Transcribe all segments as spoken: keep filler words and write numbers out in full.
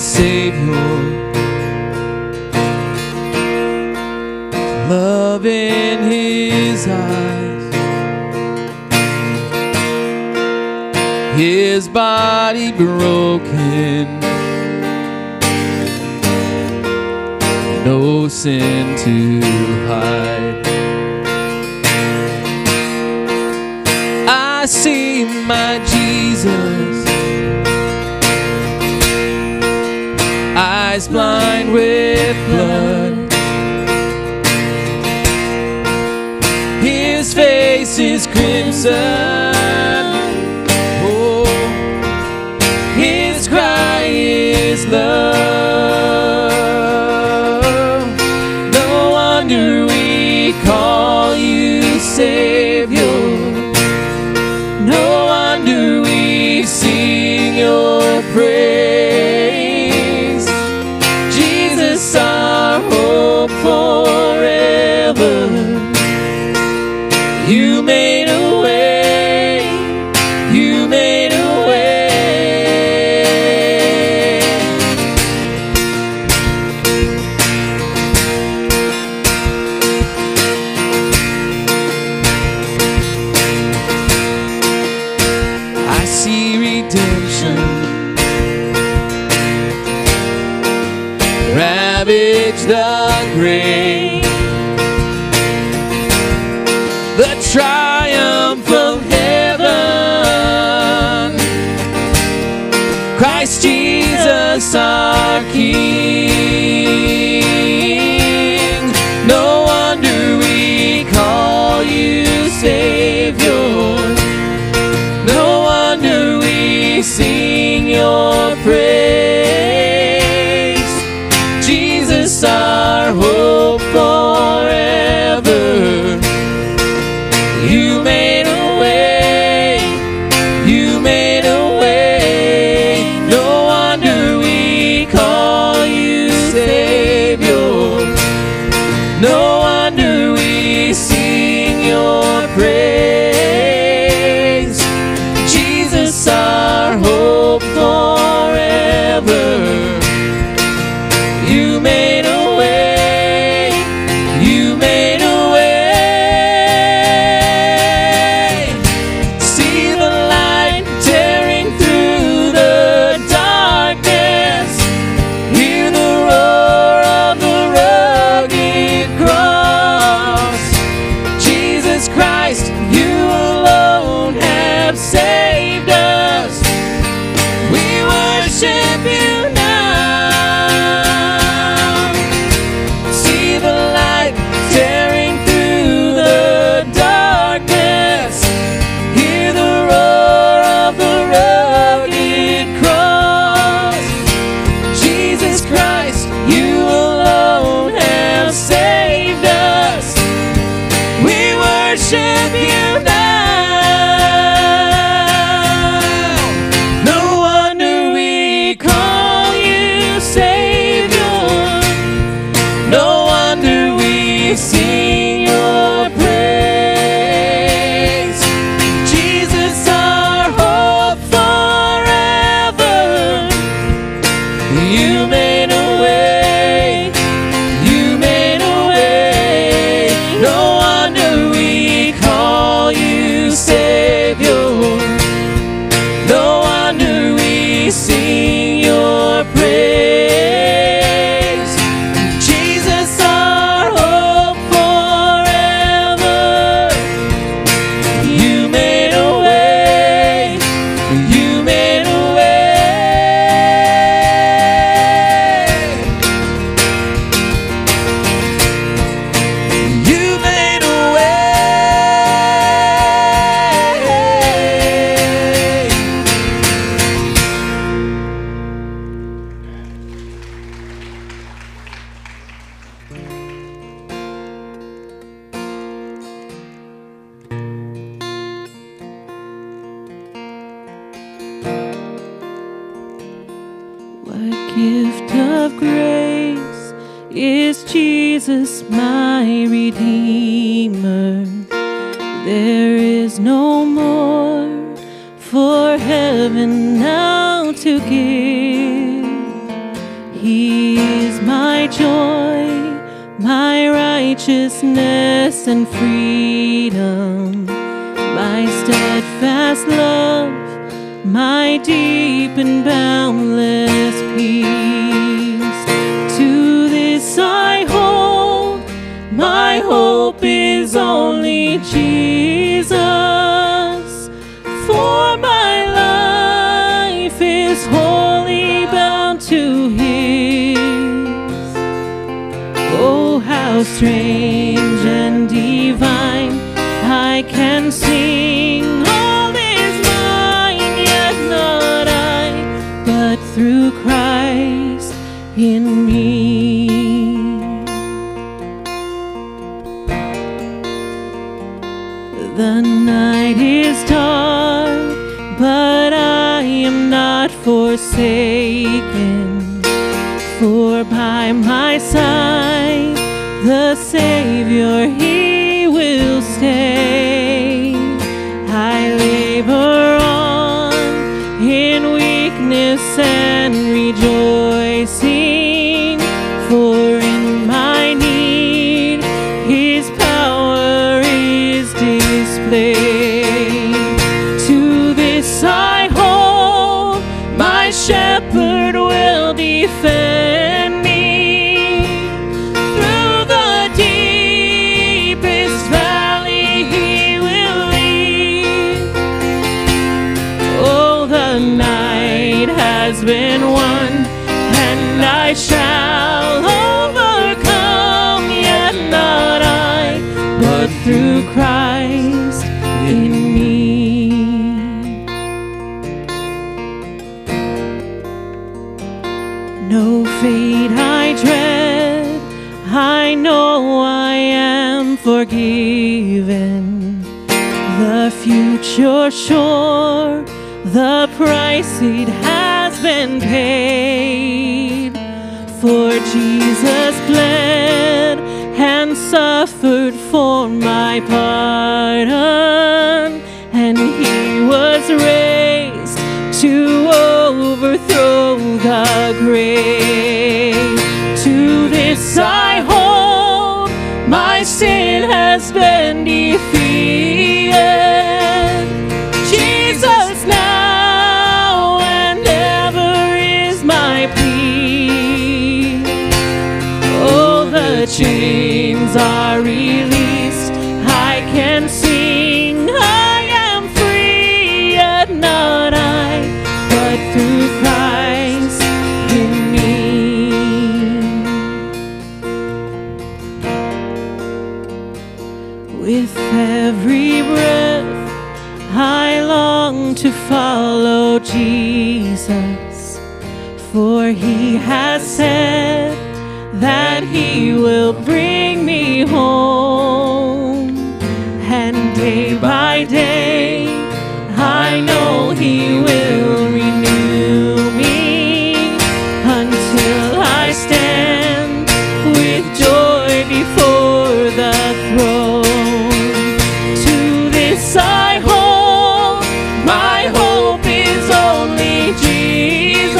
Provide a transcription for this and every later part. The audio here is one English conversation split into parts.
Savior. Love in his eyes, his body broken, no sin to hide. I see my Jesus, eyes blind with blood, his face is crimson, oh, his cry is love. No wonder we call you Savior, no wonder we sing your praise. Jesus, our hope forever. You made a way, you made a way. I see redemption ravage the grave, the triumph of heaven, Christ Jesus our King. No wonder we call you Savior, no wonder we sing your praise. Jesus our hope forever. You made a way, you made a way. No wonder we call you Savior, no wonder we sing your praise. Jesus our hope forever. You made a way, you made a way. Saved us, we worship you now. See the light tearing through the darkness, hear the roar of the rugged cross. Jesus Christ, you alone have saved us, we worship you now. Sing your praise. Jesus our hope forever. You made a way, you made a way. No wonder we call you Savior, no wonder we sing your praise. Gift of grace is Jesus my Redeemer. There is no more for heaven now to give. righteousness and freedom, my steadfast love, my deep and boundless peace. To this I hold, my hope is only Jesus, for my life is wholly bound to His. Oh, how strange and divine, I can sing all is mine, yet not I, but through Christ in me. The night is dark, but I am not forsaken, for by my side the Savior, He will stay. I labor on in weakness and rejoicing, for in my need His power is displayed. To this I hold, my shepherd will defend me. Through the deepest valley He will lead. Oh, the night has been won, and I shall overcome, yet not I, but through Christ in me. No fate I dread, I know I am forgiven. The future sure, the price it has been paid. For Jesus bled and suffered for my pardon, and He was raised to overthrow the grave. To this I hold, my sin has been defeated. Jesus now and ever is my plea. Oh, the chains are released, I can sing, I am free, yet not I, but through Christ in me. With every breath I long to follow Jesus, for He has said that He will bring me home. And day by day I know He will renew me, until I stand with joy before the throne. To this I hold, my hope is only Jesus.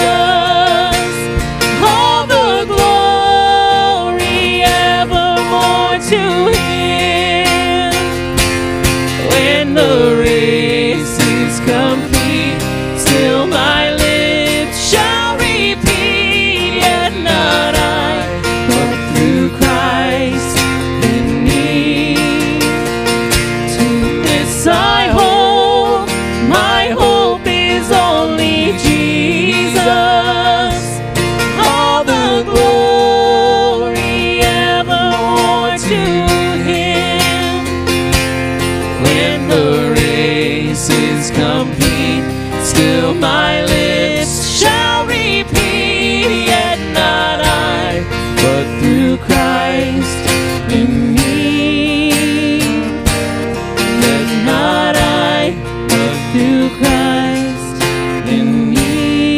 All the glory evermore to Him. When the race is complete, still my lips shall repeat, yet not I, but through Christ in me. To this I hold, my hope is only Jesus. All the glory evermore to Him. When the race is complete, still my lips shall repeat, yet not I, but through Christ in me. Yet not I, but through Christ in me.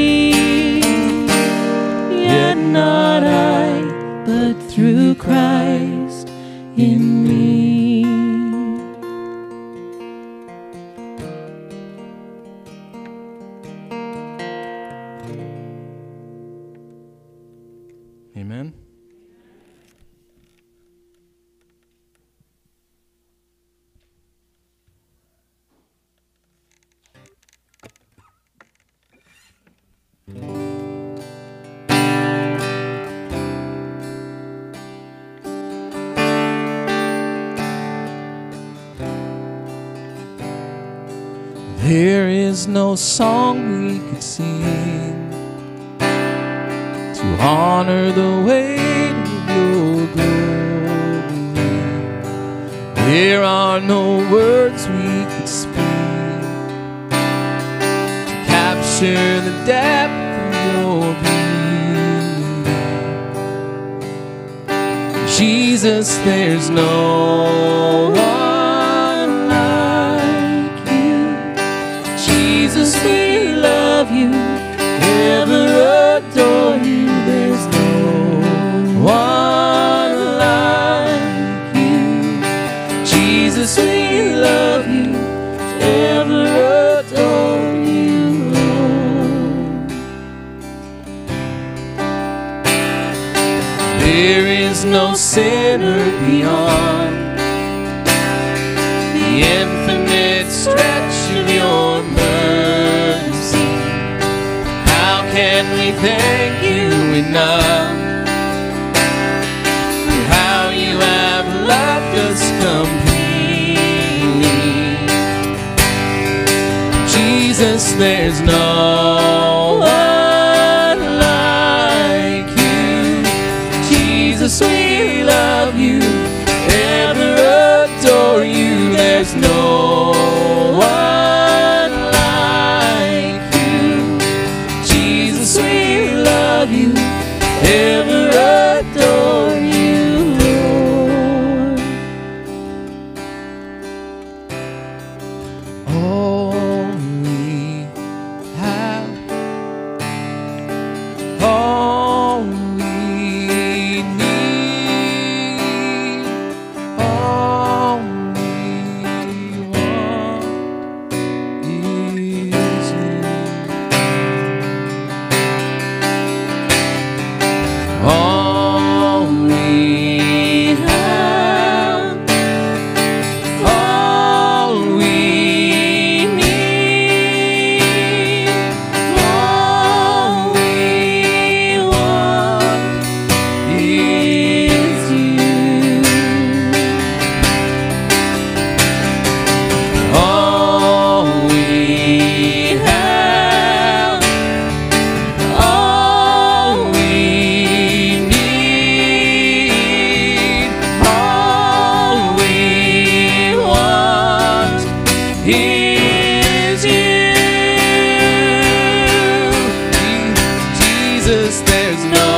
Yet not I, but through Christ in me. Amen. There is no song we could sing to honor the weight of your glory. There are no words we could speak to capture the depth of your beauty. Jesus, there's no one like you. Jesus, we love you, ever adore you. There's no one like you. Jesus, we love you, ever adore you, Lord. There is no sinner beyond the infinite stretch of your mercy. How can we thank you enough for how you have loved us completely? Jesus, there's no one like you. Jesus, we love you, ever adore you. There's no one like you. Jesus, we love you, ever adore you, Lord. All we have, all we need, all we want is you. All we have, all we need, all we want is you. All we have, all we need, all we want is you. Jesus, there's no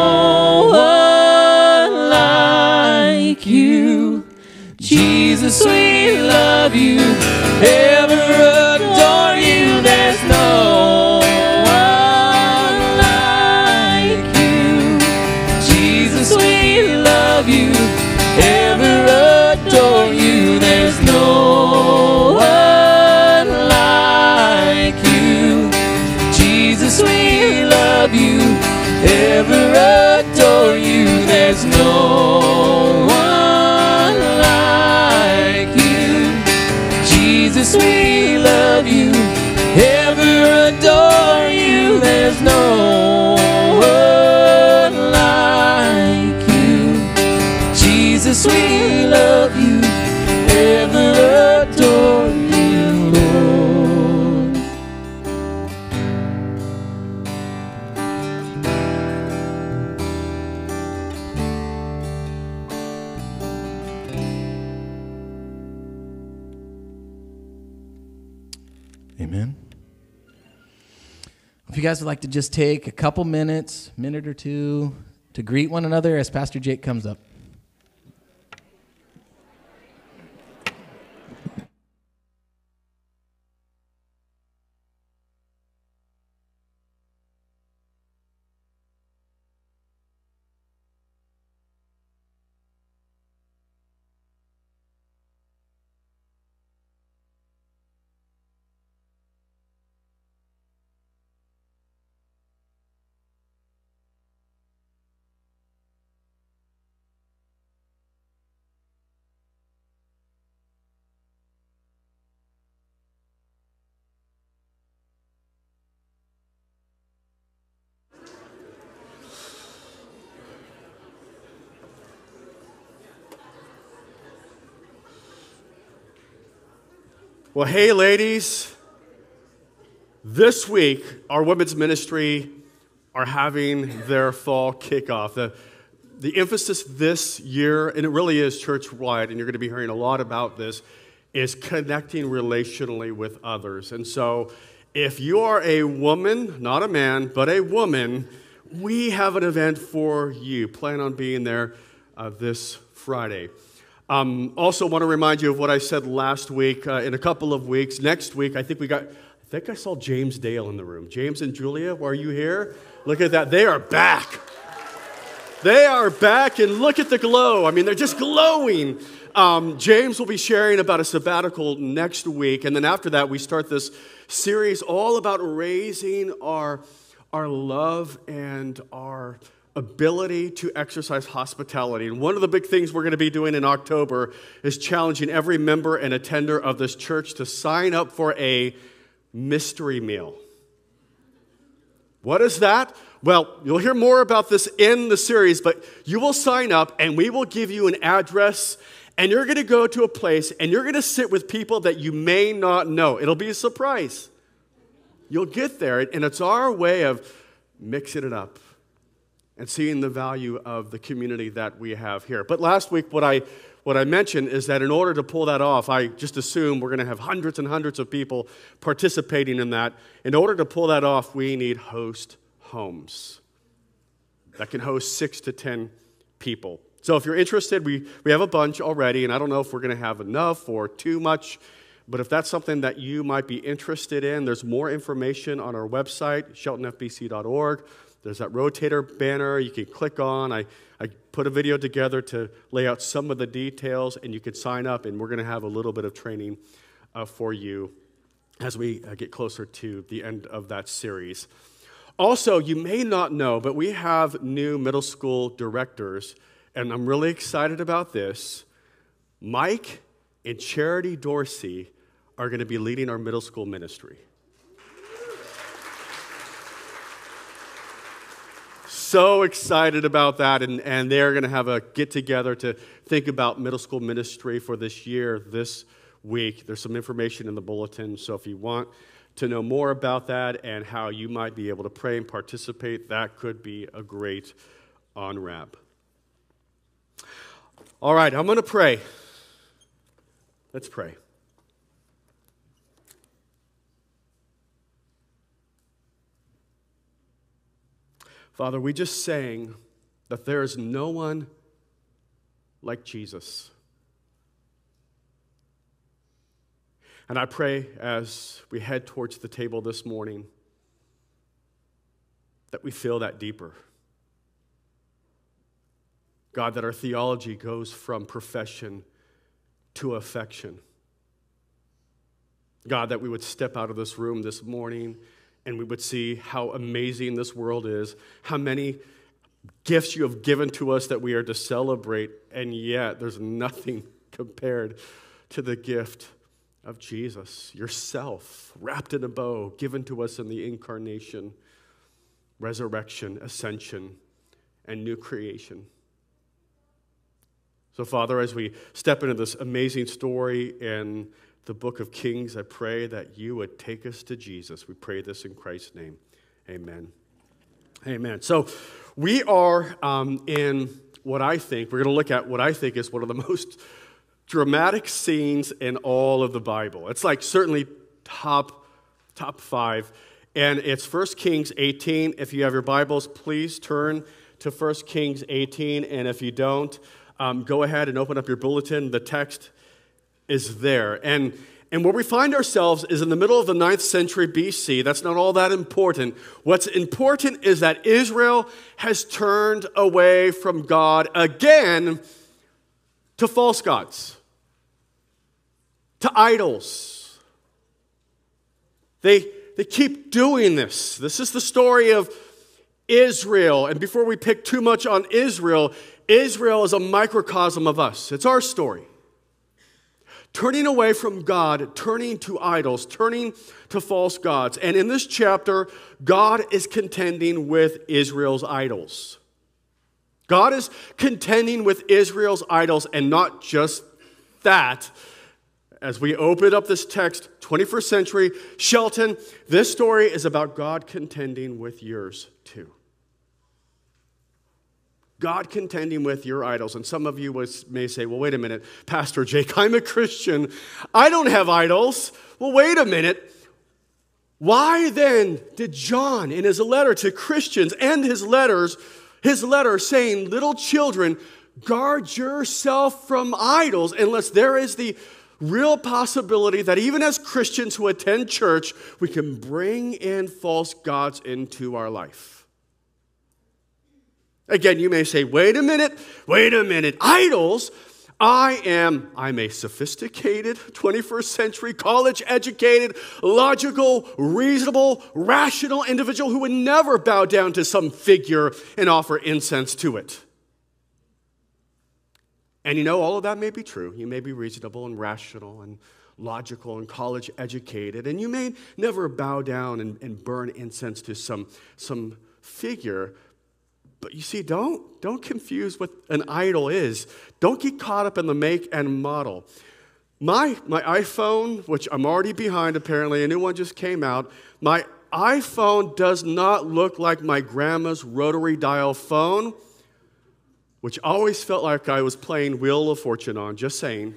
one like you. Jesus, we love you, ever adore you. There's no one like you. Jesus, we love you, ever adore you. There's no one like you. Jesus, we love you, ever adore you. There's no one like you. Jesus, we love you, ever adore you. There's no one like you. Jesus, we love you, ever adore you, Lord. Amen. If you guys would like to just take a couple minutes, minute or two, to greet one another as Pastor Jake comes up. Well, hey, ladies. This week, our women's ministry are having their fall kickoff. The, the emphasis this year, and it really is church-wide, and you're going to be hearing a lot about this, is connecting relationally with others. And so if you are a woman, not a man, but a woman, we have an event for you. Plan on being there uh, this Friday. Um, also want to remind you of what I said last week. Uh, in a couple of weeks, next week, I think we got, I think I saw James Dale in the room. James and Julia, are you here? Look at that. They are back. They are back, and look at the glow. I mean, they're just glowing. Um, James will be sharing about a sabbatical next week, and then after that, we start this series all about raising our, our love and our ability to exercise hospitality. And one of the big things we're going to be doing in October is challenging every member and attender of this church to sign up for a mystery meal. What is that? Well, you'll hear more about this in the series, but you will sign up and we will give you an address, and you're going to go to a place and you're going to sit with people that you may not know. It'll be a surprise. You'll get there, and it's our way of mixing it up and seeing the value of the community that we have here. But last week, what I what I mentioned is that in order to pull that off, I just assume we're going to have hundreds and hundreds of people participating in that. In order to pull that off, we need host homes that can host six to ten people. So if you're interested, we, we have a bunch already, and I don't know if we're going to have enough or too much, but if that's something that you might be interested in, there's more information on our website, shelton f b c dot org. There's that rotator banner you can click on. I, I put a video together to lay out some of the details, and you can sign up, and we're going to have a little bit of training uh, for you as we uh, get closer to the end of that series. Also, you may not know, but we have new middle school directors, and I'm really excited about this. Mike and Charity Dorsey are going to be leading our middle school ministry. So excited about that, and, and they're going to have a get-together to think about middle school ministry for this year, this week. There's some information in the bulletin, so if you want to know more about that and how you might be able to pray and participate, that could be a great on-ramp. All right, I'm going to pray. Let's pray. Father, we just sang that there is no one like Jesus. And I pray as we head towards the table this morning that we feel that deeper. God, that our theology goes from profession to affection. God, that we would step out of this room this morning and we would see how amazing this world is, how many gifts you have given to us that we are to celebrate, and yet there's nothing compared to the gift of Jesus, yourself, wrapped in a bow, given to us in the incarnation, resurrection, ascension, and new creation. So, Father, as we step into this amazing story in the book of Kings, I pray that you would take us to Jesus. We pray this in Christ's name. Amen. Amen. So we are um, in what I think, we're going to look at what I think is one of the most dramatic scenes in all of the Bible. It's like certainly top, top five. And it's First Kings eighteen. If you have your Bibles, please turn to First Kings eighteen. And if you don't, um, go ahead and open up your bulletin. The text is there. And, and where we find ourselves is in the middle of the ninth century B C. That's not all that important. What's important is that Israel has turned away from God again to false gods, to idols. They, they keep doing this. This is the story of Israel. And before we pick too much on Israel, Israel is a microcosm of us. It's our story. Turning away from God, turning to idols, turning to false gods. And in this chapter, God is contending with Israel's idols. God is contending with Israel's idols, and not just that. as we open up this text, twenty-first century, Shelton, this story is about God contending with yours too. God contending with your idols. And some of you was, may say, well, wait a minute, Pastor Jake, I'm a Christian. I don't have idols. Well, wait a minute. Why then did John, in his letter to Christians, end his letters, his letter saying, little children, guard yourself from idols, unless there is the real possibility that even as Christians who attend church, we can bring in false gods into our life. Again, you may say, wait a minute, wait a minute, idols? I am, I'm a sophisticated twenty-first century, college-educated, logical, reasonable, rational individual who would never bow down to some figure and offer incense to it. And you know, all of that may be true. You may be reasonable and rational and logical and college-educated, and you may never bow down and, and burn incense to some, some figure. But you see, don't, don't confuse what an idol is. Don't get caught up in the make and model. My, my iPhone, which I'm already behind apparently, a new one just came out. My iPhone does not look like my grandma's rotary dial phone, which always felt like I was playing Wheel of Fortune on, just saying.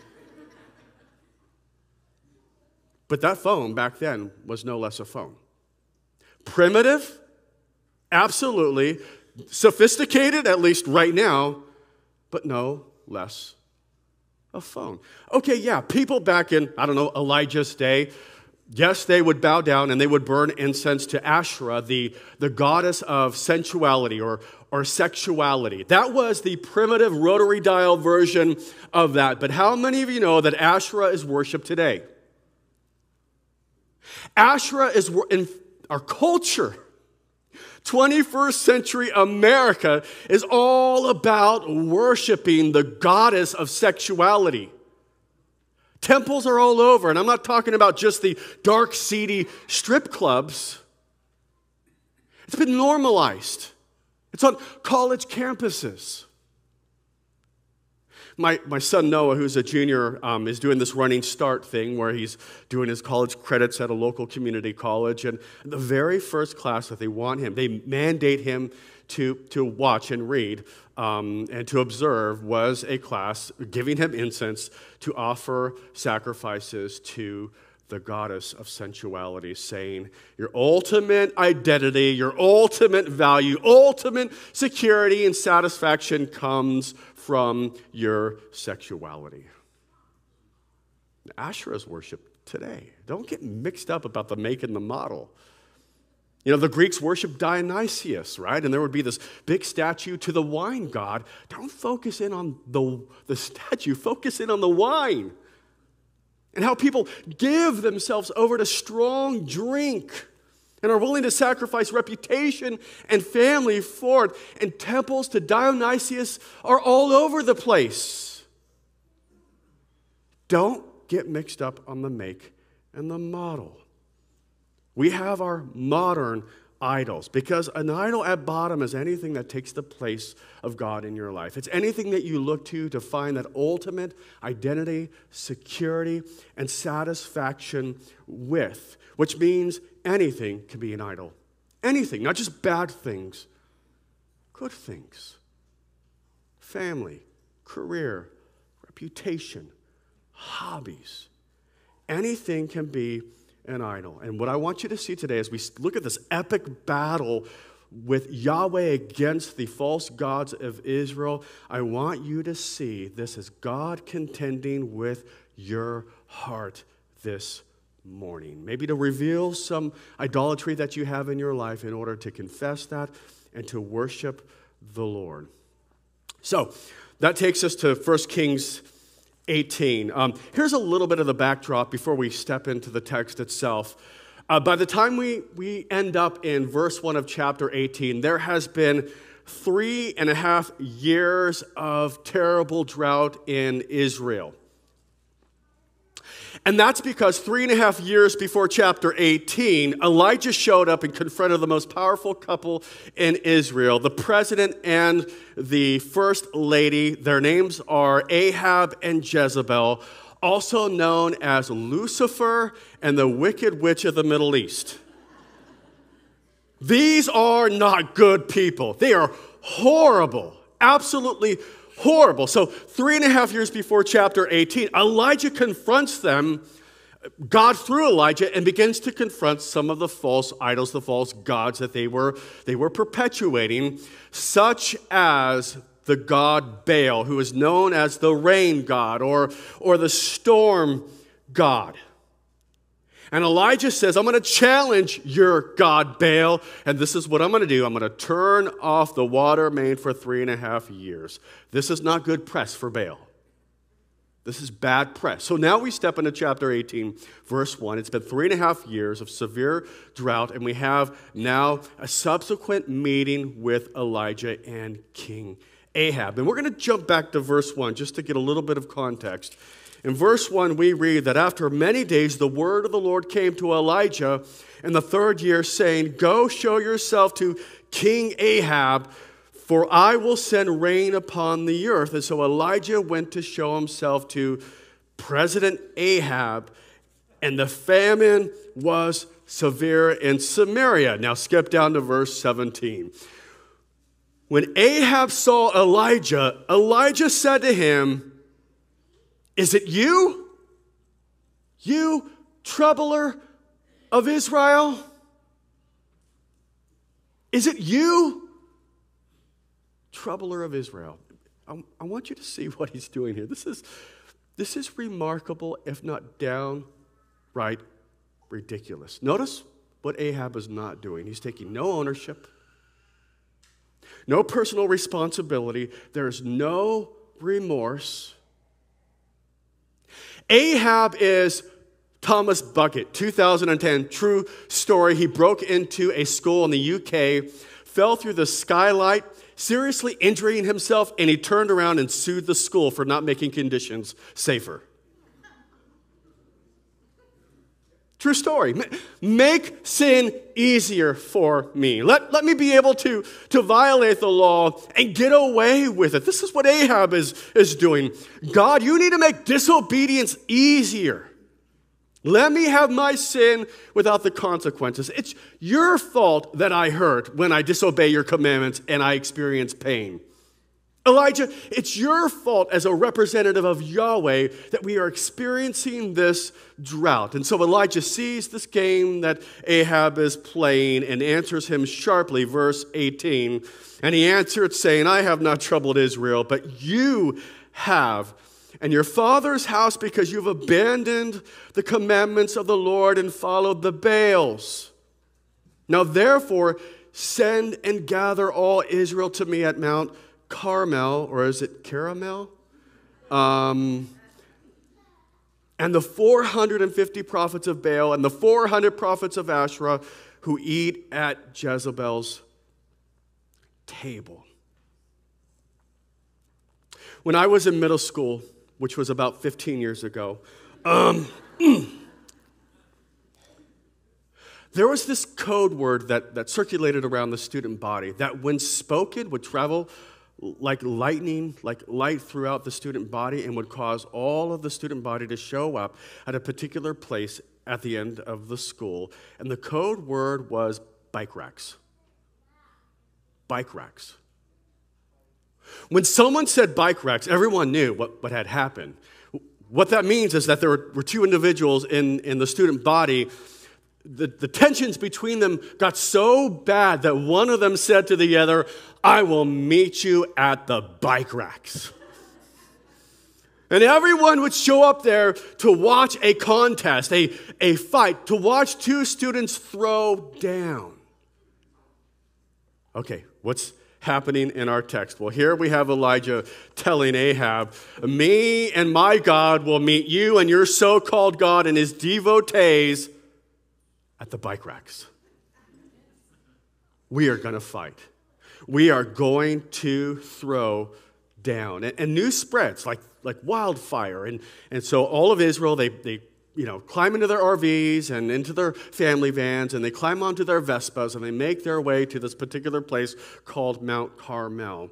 But that phone back then was no less a phone. Primitive? Absolutely. Sophisticated, at least right now, but no less a phone. Okay, yeah, people back in, I don't know, Elijah's day, yes, they would bow down and they would burn incense to Asherah, the, the goddess of sensuality or, or sexuality. That was the primitive rotary dial version of that. But how many of you know that Asherah is worshipped today? Asherah is in our culture. twenty-first century America is all about worshiping the goddess of sexuality. Temples are all over, and I'm not talking about just the dark, seedy strip clubs. It's been normalized. It's on college campuses. My, my son Noah, who's a junior, um, is doing this Running Start thing where he's doing his college credits at a local community college. And the very first class that they want him, they mandate him to, to watch and read um, and to observe was a class giving him incense to offer sacrifices to the goddess of sensuality, saying your ultimate identity, your ultimate value, ultimate security and satisfaction comes from your sexuality. Asherah is worshipped today. Don't get mixed up about the make and the model. You know, the Greeks worshiped Dionysius, right? And there would be this big statue to the wine god. Don't focus in on the, the statue. Focus in on the wine. And how people give themselves over to strong drink and are willing to sacrifice reputation and family for it. And temples to Dionysius are all over the place. Don't get mixed up on the make and the model. We have our modern idols, because an idol at bottom is anything that takes the place of God in your life. It's anything that you look to to find that ultimate identity, security, and satisfaction with, which means anything can be an idol. Anything, not just bad things, good things. Family, career, reputation, hobbies. Anything can be an idol. And what I want you to see today as we look at this epic battle with Yahweh against the false gods of Israel, I want you to see this as God contending with your heart this morning. Maybe to reveal some idolatry that you have in your life in order to confess that and to worship the Lord. So that takes us to First Kings eighteen. Um, here's a little bit of the backdrop before we step into the text itself. Uh, by the time we, we end up in verse one of chapter eighteen, there has been three and a half years of terrible drought in Israel. And that's because three and a half years before chapter eighteen, Elijah showed up and confronted the most powerful couple in Israel, the president and the first lady. Their names are Ahab and Jezebel. also known as Lucifer and the Wicked Witch of the Middle East. These are not good people. They are horrible, absolutely horrible. So three and a half years before chapter eighteen, Elijah confronts them, God through Elijah, and begins to confront some of the false idols, the false gods that they were, they were perpetuating, such as the god Baal, who is known as the rain god or, or the storm god. And Elijah says, I'm going to challenge your god Baal, and this is what I'm going to do. I'm going to turn off the water main for three and a half years. This is not good press for Baal. This is bad press. So now we step into chapter eighteen, verse one. It's been three and a half years of severe drought, and we have now a subsequent meeting with Elijah and King Ahab. And we're going to jump back to verse one just to get a little bit of context. In verse one, we read that after many days, the word of the Lord came to Elijah in the third year, saying, go show yourself to King Ahab, for I will send rain upon the earth. And so Elijah went to show himself to President Ahab, and the famine was severe in Samaria. Now skip down to verse seventeen. When Ahab saw Elijah, Elijah said to him, is it you, you troubler of Israel? Is it you, troubler of Israel? I, I want you to see what he's doing here. This is, this is remarkable, if not downright ridiculous. Notice what Ahab is not doing. He's taking no ownership, no personal responsibility. There's no remorse. Ahab is Thomas Bucket, two thousand ten, true story. He broke into a school in the U K, fell through the skylight, seriously injuring himself, and he turned around and sued the school for not making conditions safer. True story. Make sin easier for me. Let, let me be able to, to violate the law and get away with it. This is what Ahab is, is doing. God, you need to make disobedience easier. Let me have my sin without the consequences. It's your fault that I hurt when I disobey your commandments and I experience pain. Elijah, it's your fault as a representative of Yahweh that we are experiencing this drought. And so Elijah sees this game that Ahab is playing and answers him sharply, verse eighteen. And he answered, saying, I have not troubled Israel, but you have, and your father's house, because you've abandoned the commandments of the Lord and followed the Baals. Now therefore, send and gather all Israel to me at Mount Carmel, or is it Caramel? Um, and the four hundred fifty prophets of Baal and the four hundred prophets of Asherah who eat at Jezebel's table. When I was in middle school, which was about fifteen years ago, um, there was this code word that, that circulated around the student body that when spoken would travel like lightning, like light throughout the student body, and would cause all of the student body to show up at a particular place at the end of the school. And the code word was bike racks. Bike racks. When someone said bike racks, everyone knew what, what had happened. What that means is that there were, were two individuals in, in the student body. The, the tensions between them got so bad that one of them said to the other, I will meet you at the bike racks. And everyone would show up there to watch a contest, a, a fight, to watch two students throw down. Okay, what's happening in our text? Well, here we have Elijah telling Ahab, me and my God will meet you and your so-called God and his devotees at the bike racks. We are going to fight. We are going to throw down. And, and news spreads like, like wildfire. And, and so all of Israel, they, they you know, climb into their R Vs and into their family vans, and they climb onto their Vespas, and they make their way to this particular place called Mount Carmel.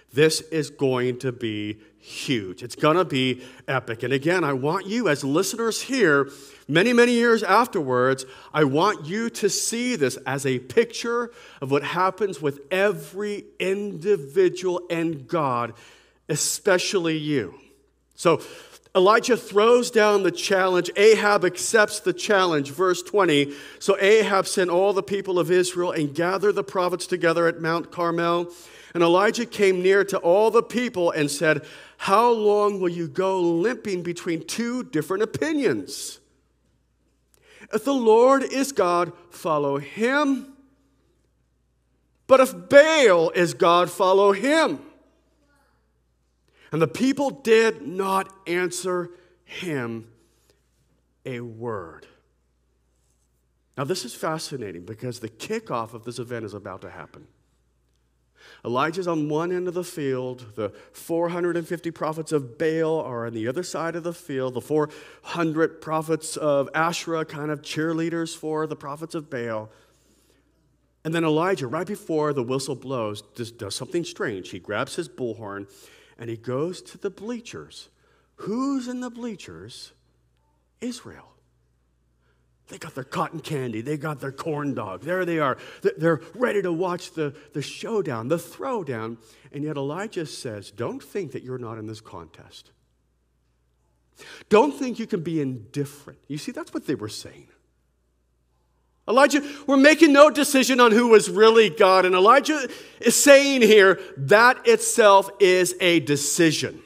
This is going to be huge. It's going to be epic. And again, I want you as listeners here, many, many years afterwards, I want you to see this as a picture of what happens with every individual and God, especially you. So Elijah throws down the challenge. Ahab accepts the challenge. Verse twenty, so Ahab sent all the people of Israel and gathered the prophets together at Mount Carmel. And Elijah came near to all the people and said, how long will you go limping between two different opinions? If the Lord is God, follow him. But if Baal is God, follow him. And the people did not answer him a word. Now, this is fascinating because the kickoff of this event is about to happen. Elijah's on one end of the field. The four hundred fifty prophets of Baal are on the other side of the field. The four hundred prophets of Asherah, kind of cheerleaders for the prophets of Baal. And then Elijah, right before the whistle blows, just does something strange. He grabs his bullhorn and he goes to the bleachers. Who's in the bleachers? Israel. They got their cotton candy. They got their corn dog. There they are. They're ready to watch the, the showdown, the throwdown. And yet Elijah says, don't think that you're not in this contest. Don't think you can be indifferent. You see, that's what they were saying. Elijah, we're making no decision on who was really God. And Elijah is saying here, that itself is a decision.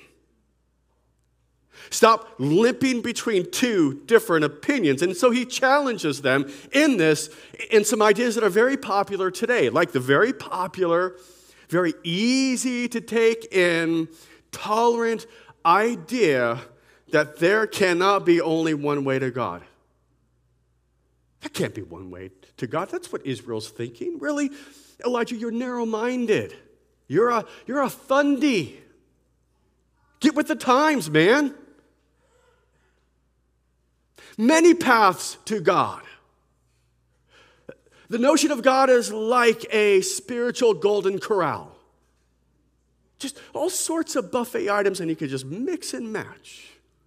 Stop limping between two different opinions. And so he challenges them in this, in some ideas that are very popular today, like the very popular, very easy to take in, tolerant idea that there cannot be only one way to God. That can't be one way to God. That's what Israel's thinking. Really, Elijah, you're narrow-minded. You're a, you're a fundy. Get with the times, man. Many paths to God. The notion of God is like a spiritual golden corral. Just all sorts of buffet items, and you could just mix and match.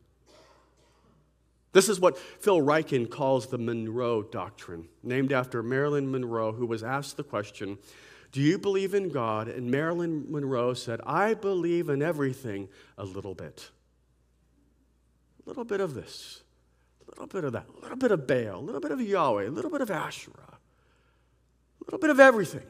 This is what Phil Ryken calls the Monroe Doctrine, named after Marilyn Monroe, who was asked the question, do you believe in God? And Marilyn Monroe said, I believe in everything a little bit. A little bit of this. A little bit of that, a little bit of Baal, a little bit of Yahweh, a little bit of Asherah, a little bit of everything.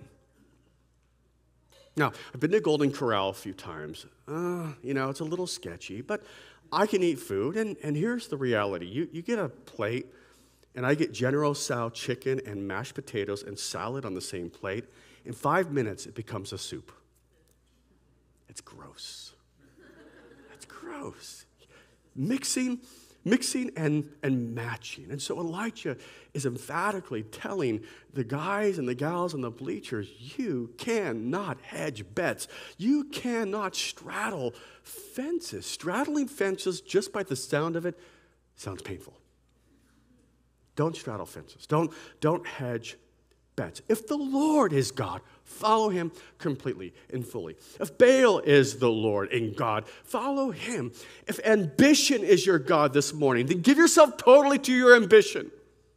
Now, I've been to Golden Corral a few times. Uh, you know, it's a little sketchy, but I can eat food, and, and here's the reality. You, you get a plate, and I get General Tso chicken and mashed potatoes and salad on the same plate. In five minutes, it becomes a soup. It's gross. It's gross. Mixing... Mixing and, and matching. And so Elijah is emphatically telling the guys and the gals and the bleachers, you cannot hedge bets. You cannot straddle fences. Straddling fences, just by the sound of it, sounds painful. Don't straddle fences. Don't, don't hedge bets. If the Lord is God, follow him completely and fully. If Baal is the Lord and God, follow him. If ambition is your God this morning, then give yourself totally to your ambition.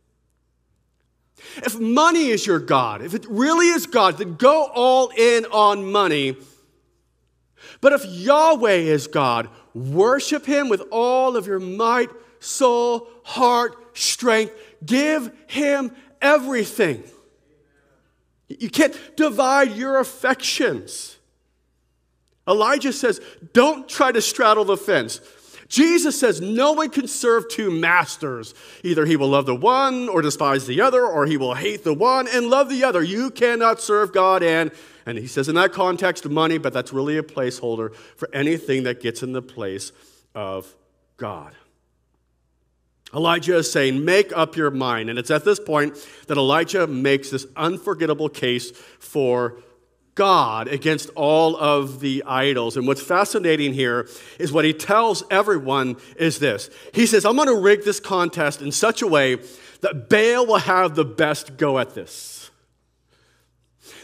If money is your God, if it really is God, then go all in on money. But if Yahweh is God, worship him with all of your might, soul, heart, strength. Give him everything. You can't divide your affections. Elijah says, don't try to straddle the fence. Jesus says no one can serve two masters. Either he will love the one or despise the other, or he will hate the one and love the other. You cannot serve God and, and he says in that context, money, but that's really a placeholder for anything that gets in the place of God. Elijah is saying, make up your mind. And it's at this point that Elijah makes this unforgettable case for God against all of the idols. And what's fascinating here is what he tells everyone is this. He says, I'm going to rig this contest in such a way that Baal will have the best go at this.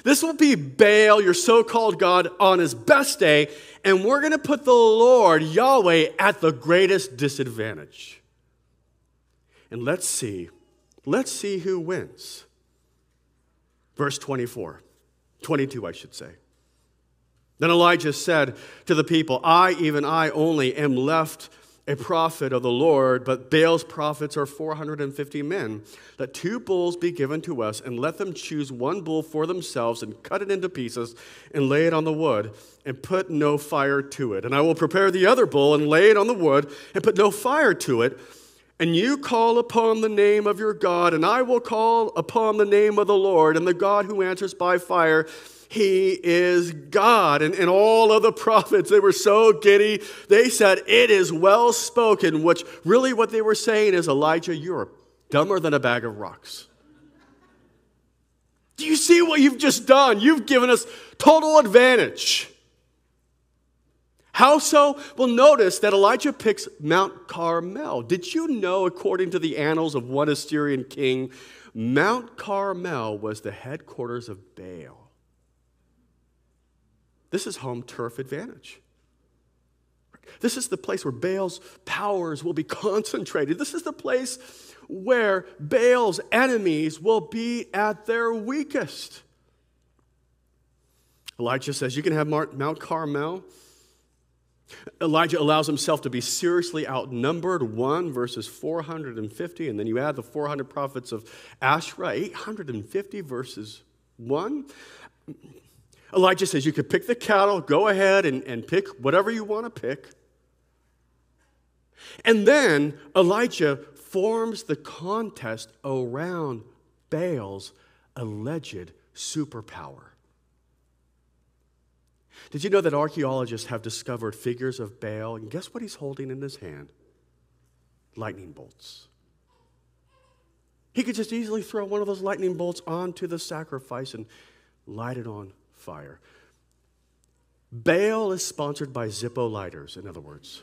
This will be Baal, your so-called God, on his best day, and we're going to put the Lord, Yahweh, at the greatest disadvantage. And let's see, let's see who wins. Verse twenty-four, twenty-two, I should say. Then Elijah said to the people, I, even I only, am left a prophet of the Lord, but Baal's prophets are four hundred fifty men. Let two bulls be given to us, and let them choose one bull for themselves, and cut it into pieces, and lay it on the wood, and put no fire to it. And I will prepare the other bull, and lay it on the wood, and put no fire to it. And you call upon the name of your God, and I will call upon the name of the Lord, and the God who answers by fire, he is God. And, and all of the prophets, they were so giddy. They said, it is well spoken, which really what they were saying is, Elijah, you're dumber than a bag of rocks. Do you see what you've just done? You've given us total advantage. How so? Well, notice that Elijah picks Mount Carmel. Did you know, according to the annals of one Assyrian king, Mount Carmel was the headquarters of Baal? This is home turf advantage. This is the place where Baal's powers will be concentrated. This is the place where Baal's enemies will be at their weakest. Elijah says, you can have Mount Carmel. Elijah allows himself to be seriously outnumbered, one versus four hundred fifty, and then you add the four hundred prophets of Asherah, eight hundred fifty versus one. Elijah says, you could pick the cattle, go ahead and, and pick whatever you want to pick. And then Elijah forms the contest around Baal's alleged superpower. Did you know that archaeologists have discovered figures of Baal? And guess what he's holding in his hand? Lightning bolts. He could just easily throw one of those lightning bolts onto the sacrifice and light it on fire. Baal is sponsored by Zippo lighters, in other words.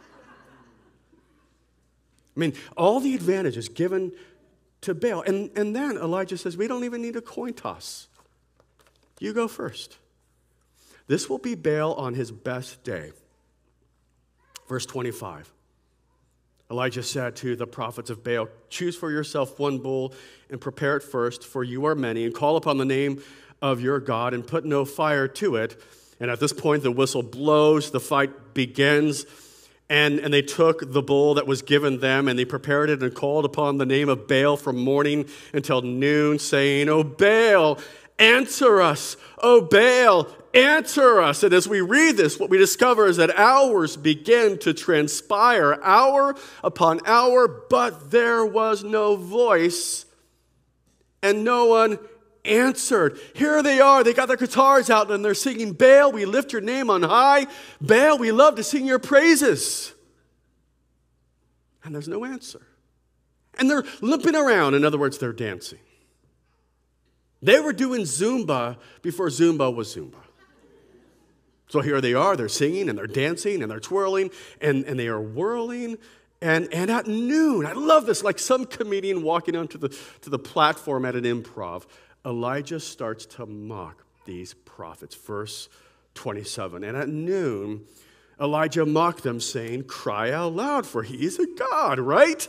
I mean, all the advantages given to Baal. And, and then Elijah says, we don't even need a coin toss. You go first. This will be Baal on his best day. Verse twenty-five. Elijah said to the prophets of Baal, choose for yourself one bull and prepare it first, for you are many, and call upon the name of your God and put no fire to it. And at this point, the whistle blows, the fight begins, and, and they took the bull that was given them, and they prepared it and called upon the name of Baal from morning until noon, saying, O Baal, answer us. O Baal, answer us. And as we read this, what we discover is that hours begin to transpire, hour upon hour, but there was no voice, and no one answered. Here they are. They got their guitars out, and they're singing, Baal, we lift your name on high. Baal, we love to sing your praises. And there's no answer. And they're limping around. In other words, they're dancing. They were doing Zumba before Zumba was Zumba. So here they are, they're singing and they're dancing and they're twirling and, and they are whirling. And, and at noon, I love this, like some comedian walking onto the, to the platform at an improv, Elijah starts to mock these prophets. Verse twenty-seven, and at noon, Elijah mocked them, saying, cry out loud, for he is a god, right?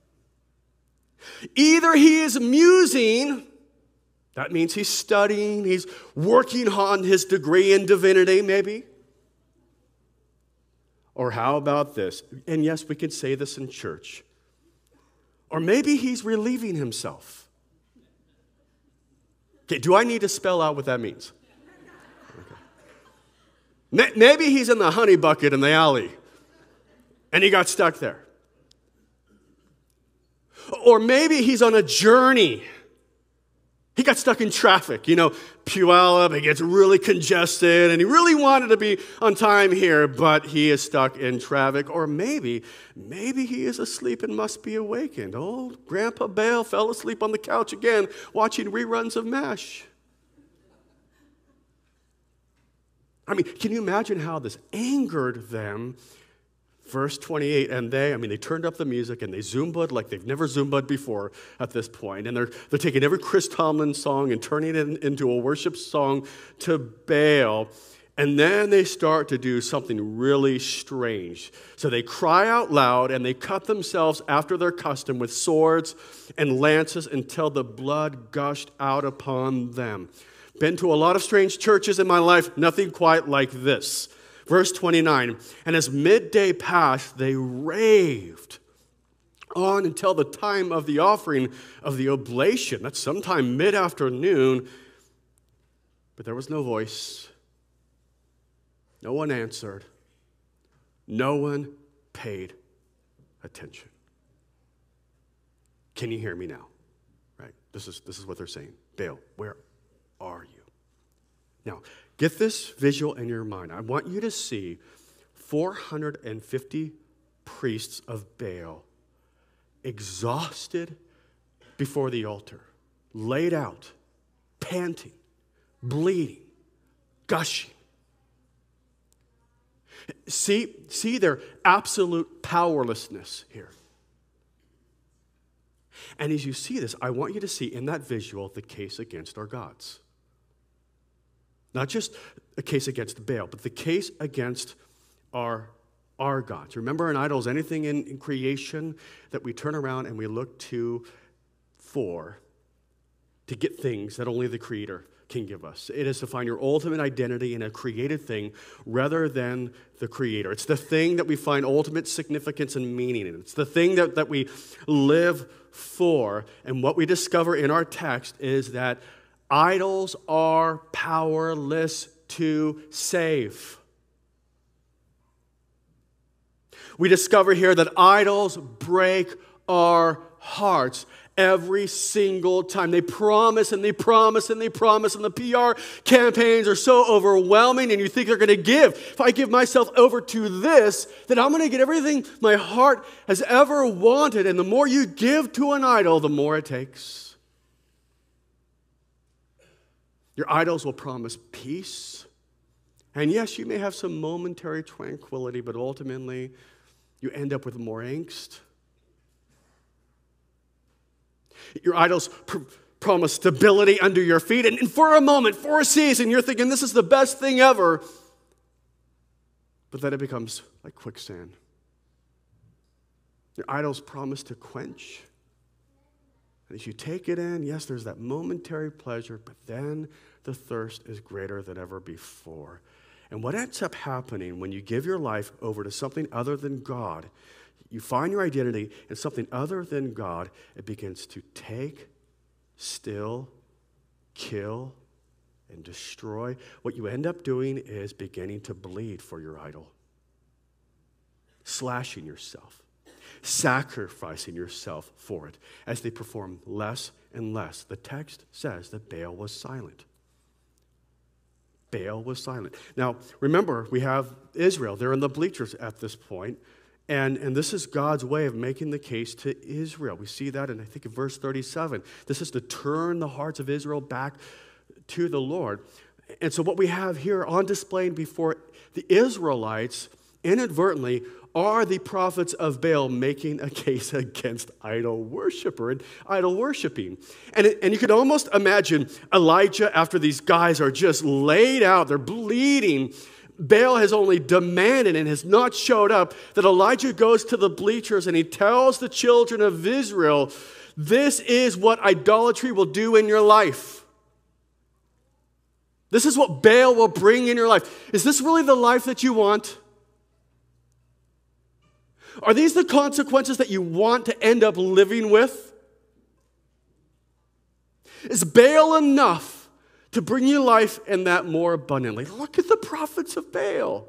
Either he is musing, that means he's studying, he's working on his degree in divinity, maybe. Or how about this? And yes, we could say this in church. Or maybe he's relieving himself. Okay, do I need to spell out what that means? Okay. Maybe he's in the honey bucket in the alley, and he got stuck there. Or maybe he's on a journey. He got stuck in traffic, you know, Puyallup, it gets really congested, and he really wanted to be on time here, but he is stuck in traffic. Or maybe, maybe he is asleep and must be awakened. Oh, Grandpa Baal fell asleep on the couch again, watching reruns of MASH. I mean, can you imagine how this angered them? Verse twenty-eight, and they, I mean, they turned up the music and they Zumba'd like they've never Zumba'd before at this point. And they're, they're taking every Chris Tomlin song and turning it into a worship song to Baal. And then they start to do something really strange. So they cry out loud and they cut themselves after their custom with swords and lances until the blood gushed out upon them. Been to a lot of strange churches in my life, nothing quite like this. Verse twenty-nine, and as midday passed, they raved on until the time of the offering of the oblation. That's sometime mid-afternoon. But there was no voice. No one answered. No one paid attention. Can you hear me now? Right? This is, this is what they're saying. Baal, where are you? Now, get this visual in your mind. I want you to see four hundred fifty priests of Baal exhausted before the altar, laid out, panting, bleeding, gushing. See, see their absolute powerlessness here. And as you see this, I want you to see in that visual the case against our gods. Not just a case against Baal, but the case against our, our gods. Remember, in idols, anything in, in creation that we turn around and we look to for to get things that only the Creator can give us. It is to find your ultimate identity in a created thing rather than the Creator. It's the thing that we find ultimate significance and meaning in. It's the thing that, that we live for. And what we discover in our text is that idols are powerless to save. We discover here that idols break our hearts every single time. They promise and they promise and they promise, and the P R campaigns are so overwhelming, and you think they're going to give. If I give myself over to this, then I'm going to get everything my heart has ever wanted. And the more you give to an idol, the more it takes. Your idols will promise peace. And yes, you may have some momentary tranquility, but ultimately, you end up with more angst. Your idols pr- promise stability under your feet, and, and for a moment, for a season, you're thinking this is the best thing ever. But then it becomes like quicksand. Your idols promise to quench. And as you take it in, yes, there's that momentary pleasure, but then the thirst is greater than ever before. And what ends up happening when you give your life over to something other than God, you find your identity in something other than God, it begins to take, steal, kill, and destroy. What you end up doing is beginning to bleed for your idol, slashing yourself, sacrificing yourself for it as they perform less and less. The text says that Baal was silent. Baal was silent. Now, remember, we have Israel. They're in the bleachers at this point. And, and this is God's way of making the case to Israel. We see that in, I think, in verse thirty-seven. This is to turn the hearts of Israel back to the Lord. And so what we have here on display before the Israelites, inadvertently, are the prophets of Baal making a case against idol worshiper and idol worshiping. And, it, and you could almost imagine Elijah, after these guys are just laid out, they're bleeding. Baal has only demanded and has not showed up, that Elijah goes to the bleachers and he tells the children of Israel, this is what idolatry will do in your life. This is what Baal will bring in your life. Is this really the life that you want? Are these the consequences that you want to end up living with? Is Baal enough to bring you life and that more abundantly? Look at the prophets of Baal.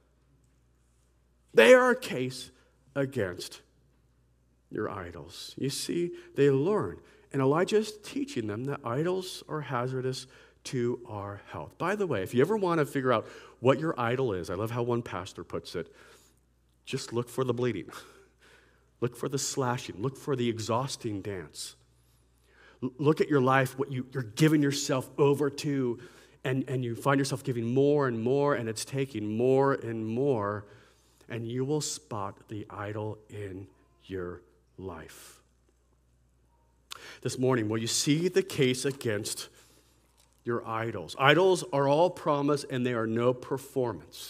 They are a case against your idols. You see, they learn. And Elijah is teaching them that idols are hazardous to our health. By the way, if you ever want to figure out what your idol is, I love how one pastor puts it, just look for the bleeding. Look for the slashing. Look for the exhausting dance. Look at your life, what you, you're giving yourself over to, and, and you find yourself giving more and more, and it's taking more and more. and you will spot the idol in your life. This morning, will you see the case against your idols? Idols are all promise and they are no performance.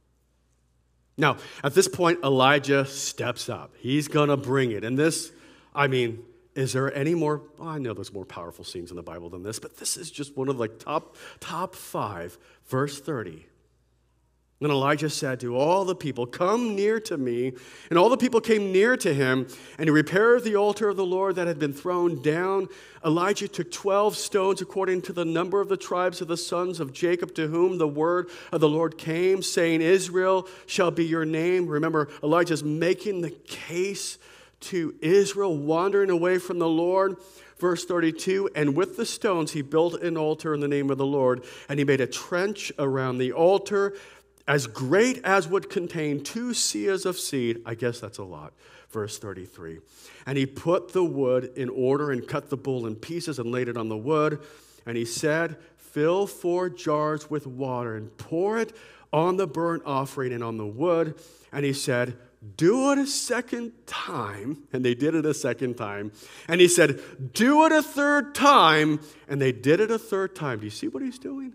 Now, at this point, Elijah steps up. He's going to bring it. And this, I mean, is there any more? Oh, I know there's more powerful scenes in the Bible than this, but this is just one of like top, top five, verse thirty. And Elijah said to all the people, "Come near to me." And all the people came near to him, and he repaired the altar of the Lord that had been thrown down. Elijah took twelve stones according to the number of the tribes of the sons of Jacob, to whom the word of the Lord came, saying, "Israel shall be your name." Remember, Elijah's making the case to Israel, wandering away from the Lord. Verse thirty-two, and with the stones he built an altar in the name of the Lord, and he made a trench around the altar, as great as would contain two seahs of seed. I guess that's a lot. Verse thirty-three. And he put the wood in order and cut the bull in pieces and laid it on the wood. And he said, "Fill four jars with water and pour it on the burnt offering and on the wood." And he said, "Do it a second time." And they did it a second time. And he said, "Do it a third time." And they did it a third time. Do you see what he's doing?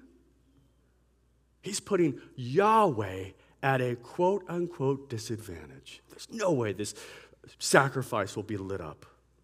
He's putting Yahweh at a quote-unquote disadvantage. There's no way this sacrifice will be lit up.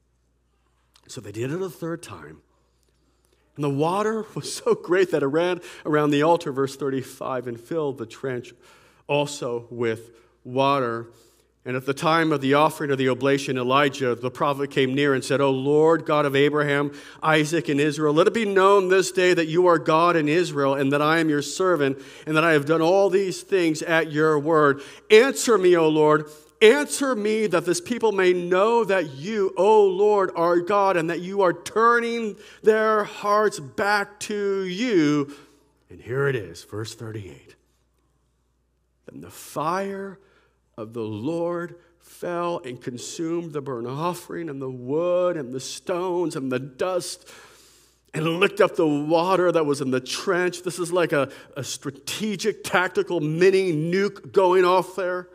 So they did it a third time. And the water was so great that it ran around the altar, verse thirty-five, and filled the trench also with water. And at the time of the offering of the oblation, Elijah, the prophet, came near and said, "O Lord, God of Abraham, Isaac, and Israel, let it be known this day that you are God in Israel, and that I am your servant, and that I have done all these things at your word. Answer me, O Lord, answer me, that this people may know that you, O Lord, are God, and that you are turning their hearts back to you." And here it is, verse thirty-eight. Then the fire of the Lord fell and consumed the burnt offering and the wood and the stones and the dust, and licked up the water that was in the trench. This is like a, a strategic, tactical mini nuke going off there.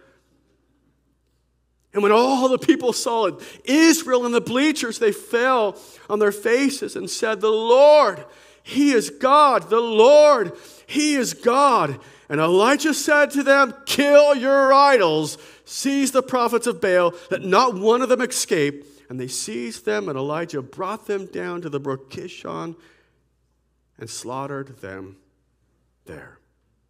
And when all the people saw it, Israel and the bleachers, they fell on their faces and said, "The Lord, He is God. The Lord, He is God." And Elijah said to them, "Kill your idols. Seize the prophets of Baal, that not one of them escape." And they seized them, and Elijah brought them down to the brook Kishon and slaughtered them there.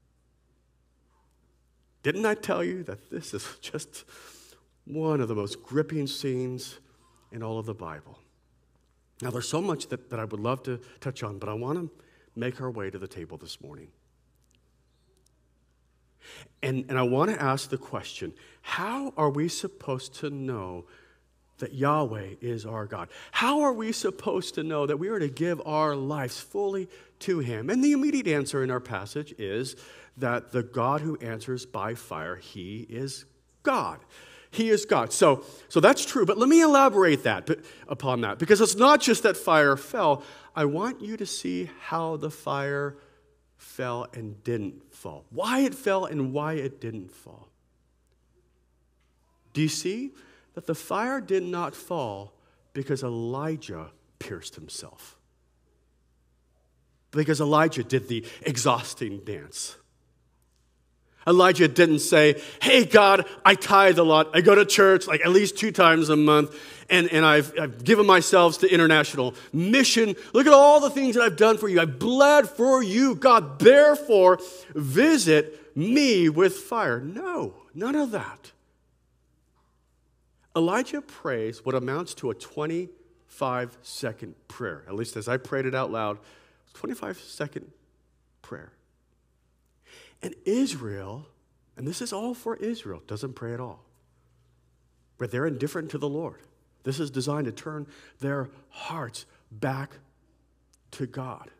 Didn't I tell you that this is just one of the most gripping scenes in all of the Bible? Now, there's so much that, that I would love to touch on, but I want to make our way to the table this morning. And, and I want to ask the question, how are we supposed to know that Yahweh is our God? How are we supposed to know that we are to give our lives fully to Him? And the immediate answer in our passage is that the God who answers by fire, He is God. He is God. So, so that's true, but let me elaborate that upon that, because it's not just that fire fell. I want you to see how the fire fell and didn't fall. Why it fell and why it didn't fall. Do you see that the fire did not fall because Elijah pierced himself? Because Elijah did the exhausting dance. Elijah didn't say, "Hey, God, I tithe a lot. I go to church like at least two times a month, and, and I've, I've given myself to international mission. Look at all the things that I've done for you. I've bled for you, God. Therefore, visit me with fire." No, none of that. Elijah prays what amounts to a twenty-five second prayer. At least as I prayed it out loud, twenty-five second prayer. And Israel, and this is all for Israel, doesn't pray at all. But they're indifferent to the Lord. This is designed to turn their hearts back to God.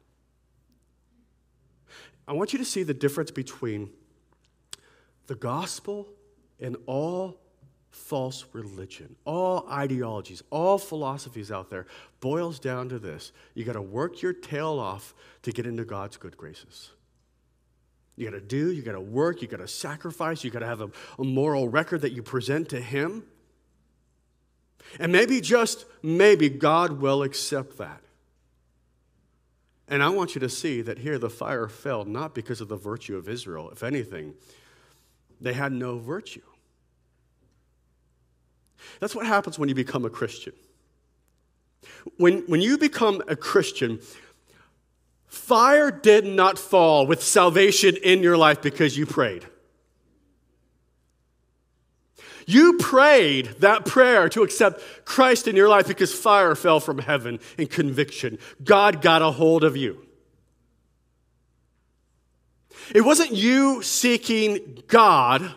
I want you to see the difference between the gospel and all false religion, all ideologies, all philosophies out there boils down to this. You got to work your tail off to get into God's good graces. You got to do, you got to work, you got to sacrifice, you got to have a, a moral record that you present to him. And maybe, just maybe, God will accept that. And I want you to see that here the fire fell not because of the virtue of Israel. If anything, they had no virtue. That's what happens when you become a Christian. When, when you become a Christian, fire did not fall with salvation in your life because you prayed. You prayed that prayer to accept Christ in your life because fire fell from heaven in conviction. God got a hold of you. It wasn't you seeking God.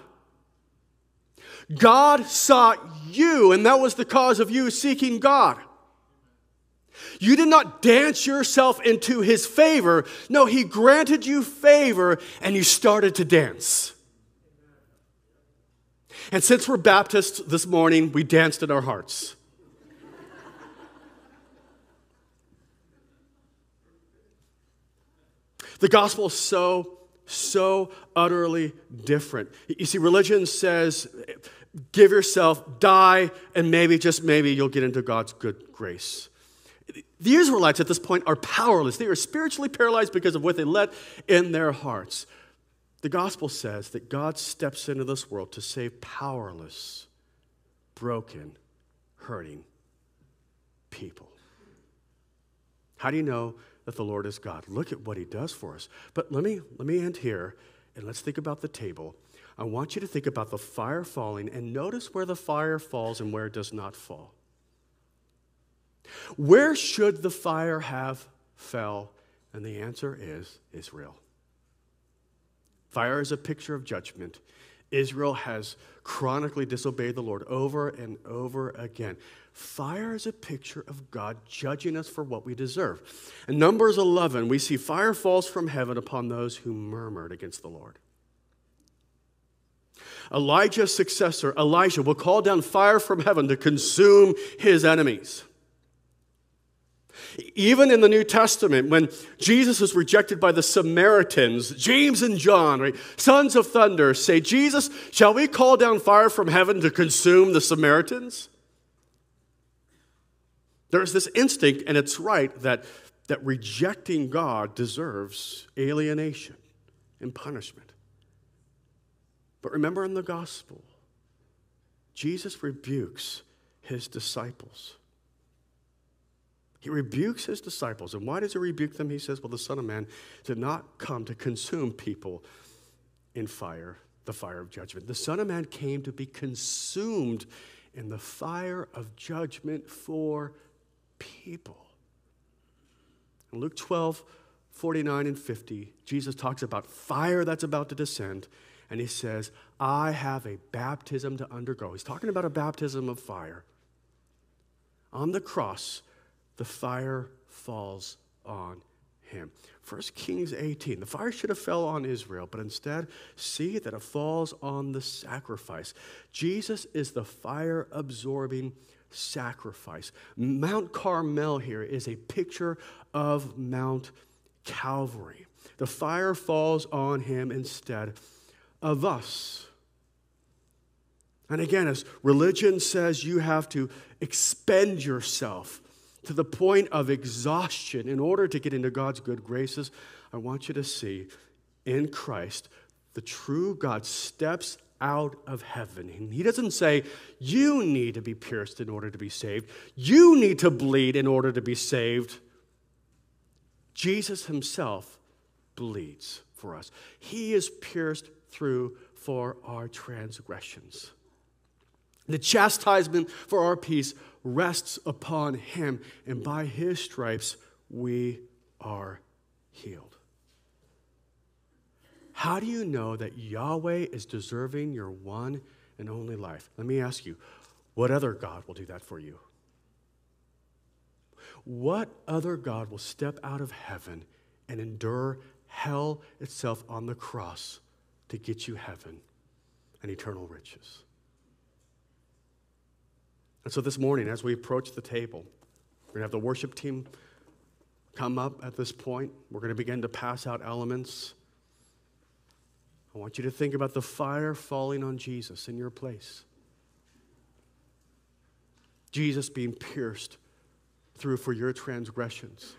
God sought you, and that was the cause of you seeking God. You did not dance yourself into his favor. No, he granted you favor, and you started to dance. And since we're Baptists this morning, we danced in our hearts. The gospel is so, so utterly different. You see, religion says, give yourself, die, and maybe, just maybe, you'll get into God's good grace. The Israelites at this point are powerless. They are spiritually paralyzed because of what they let in their hearts. The gospel says that God steps into this world to save powerless, broken, hurting people. How do you know that the Lord is God? Look at what he does for us. But let me, let me end here, and let's think about the table. I want you to think about the fire falling, and notice where the fire falls and where it does not fall. Where should the fire have fell? And the answer is Israel. Fire is a picture of judgment. Israel has chronically disobeyed the Lord over and over again. Fire is a picture of God judging us for what we deserve. In Numbers eleven, we see fire falls from heaven upon those who murmured against the Lord. Elijah's successor, Elijah, will call down fire from heaven to consume his enemies. Even in the New Testament, when Jesus was rejected by the Samaritans, James and John, right, sons of thunder, say, Jesus, shall we call down fire from heaven to consume the Samaritans? There's this instinct, and it's right, that, that rejecting God deserves alienation and punishment. But remember in the gospel, Jesus rebukes his disciples. He rebukes his disciples. And why does he rebuke them? He says, well, the Son of Man did not come to consume people in fire, the fire of judgment. The Son of Man came to be consumed in the fire of judgment for people. In Luke twelve, forty-nine and fifty, Jesus talks about fire that's about to descend, and he says, I have a baptism to undergo. He's talking about a baptism of fire. On the cross, the fire falls on him. First Kings eighteen, the fire should have fell on Israel, but instead, see that it falls on the sacrifice. Jesus is the fire-absorbing sacrifice. Mount Carmel here is a picture of Mount Calvary. The fire falls on him instead of us. And again, as religion says, you have to expend yourself to the point of exhaustion in order to get into God's good graces. I want you to see in Christ, the true God steps out of heaven. And he doesn't say, you need to be pierced in order to be saved. You need to bleed in order to be saved. Jesus himself bleeds for us. He is pierced through for our transgressions. The chastisement for our peace rests upon him, and by his stripes we are healed. How do you know that Yahweh is deserving your one and only life? Let me ask you, what other God will do that for you? What other God will step out of heaven and endure hell itself on the cross to get you heaven and eternal riches? And so this morning, as we approach the table, we're going to have the worship team come up at this point. We're going to begin to pass out elements. I want you to think about the fire falling on Jesus in your place. Jesus being pierced through for your transgressions.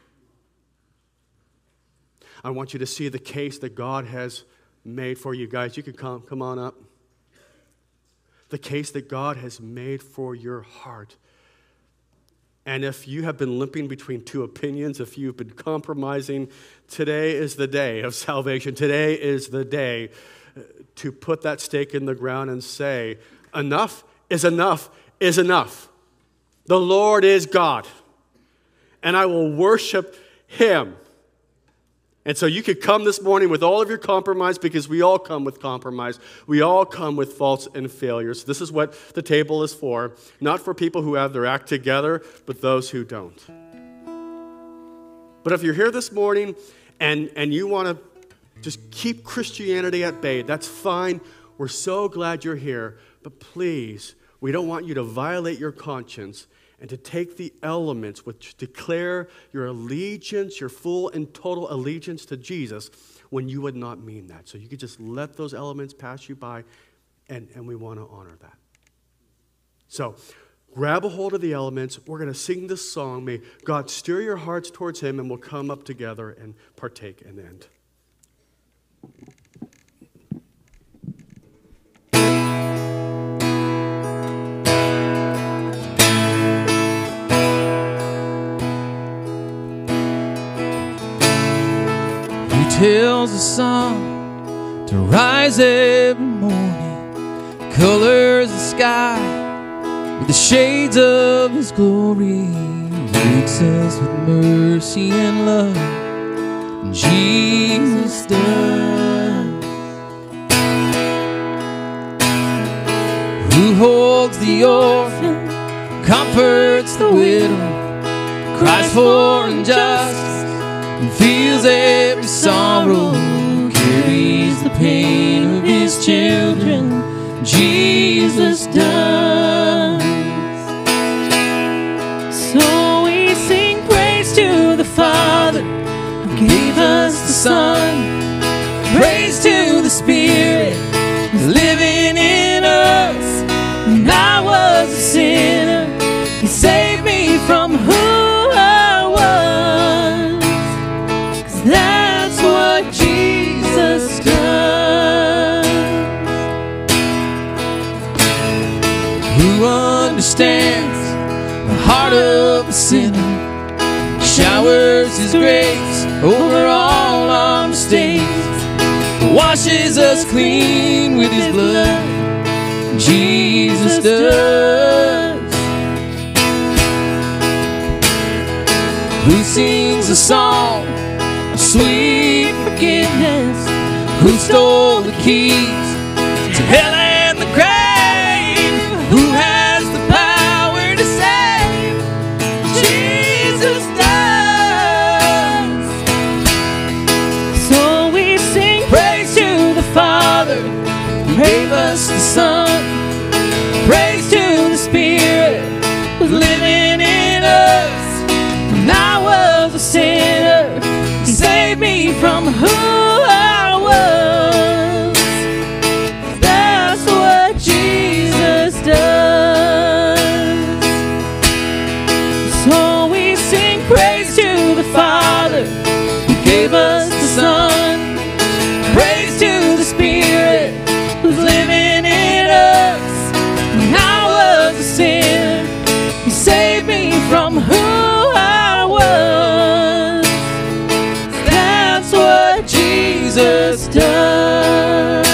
I want you to see the case that God has made for you. Guys, you can come, come on up. The case that God has made for your heart. And if you have been limping between two opinions, if you've been compromising, today is the day of salvation. Today is the day to put that stake in the ground and say, enough is enough is enough. The Lord is God, and I will worship Him. And so you could come this morning with all of your compromise, because we all come with compromise. We all come with faults and failures. This is what the table is for, not for people who have their act together, but those who don't. But if you're here this morning and, and you want to just keep Christianity at bay, that's fine. We're so glad you're here. But please, we don't want you to violate your conscience and to take the elements which declare your allegiance, your full and total allegiance to Jesus, when you would not mean that. So you could just let those elements pass you by, and, and we want to honor that. So grab a hold of the elements. We're going to sing this song. May God stir your hearts towards Him, and we'll come up together and partake and end. Tells the sun to rise every morning, colors the sky with the shades of His glory, wakes us with mercy and love, and Jesus does. Who holds the orphan, comforts the widow, cries for injustice, and feels every sorrow, carries the pain of His children, Jesus does. So we sing praise to the Father who gave us the Son, praise to the Spirit who's living in us. When I was a sinner, He saved me from who I was. That's what Jesus does. Who understands the heart of a sinner, showers His grace over all our mistakes, washes us clean with His blood, Jesus does. Who sings a song of sweet forgiveness, who stole the keys to hell and the grave, who has the power to save, Jesus does. So we sing praise to the Father who gave us the Son, praise to the Spirit who's living in us. When I was a sinner, He saved me from who I was. That's what Jesus does. So we sing praise to the Father who gave us the Son, praise to the Spirit who's living in us. When I was a sinner, He saved me from who I was. That's what Jesus does.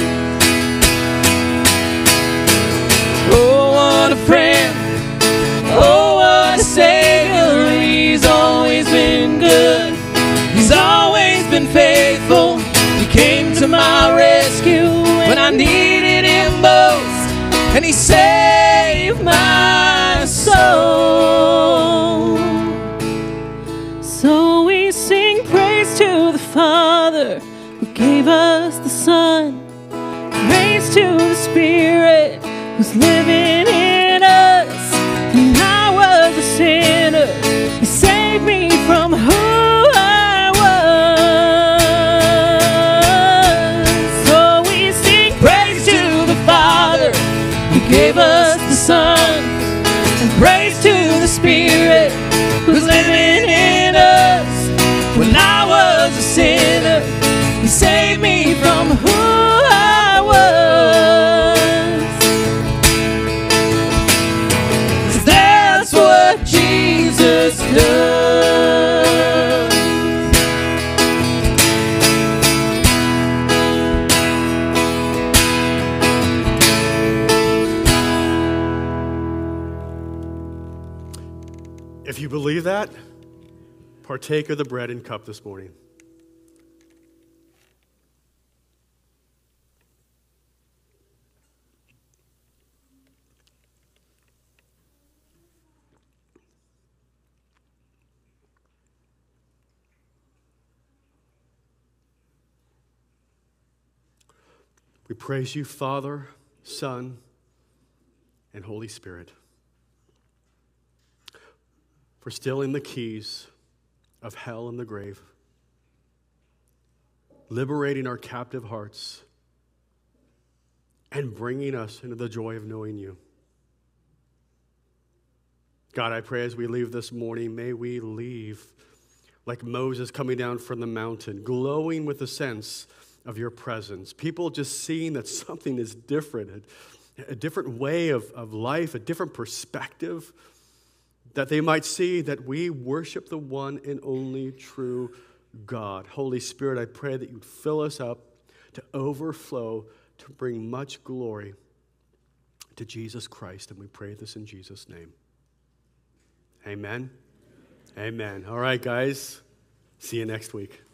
Oh, what a friend. Oh, what a Savior. He's always been good. He's always been faithful. He came to my rescue when I needed Him most, and He saved my soul. So we sing praise to the Father who gave us the Son, praise to the Spirit who's living in us. When I was a sinner, He saved me from who I was. So gave us the Son, and praise to the Spirit who's living in us. When I was a sinner, He saved me from who I was. 'Cause that's what Jesus does. If you believe that, partake of the bread and cup this morning. We praise you, Father, Son, and Holy Spirit, for stealing the keys of hell and the grave, liberating our captive hearts, and bringing us into the joy of knowing you. God, I pray as we leave this morning, may we leave like Moses coming down from the mountain, glowing with a sense of your presence. People just seeing that something is different, a, a different way of, of life, a different perspective, that they might see that we worship the one and only true God. Holy Spirit, I pray that you'd fill us up to overflow, to bring much glory to Jesus Christ. And we pray this in Jesus' name. Amen. Amen. All right, guys. See you next week.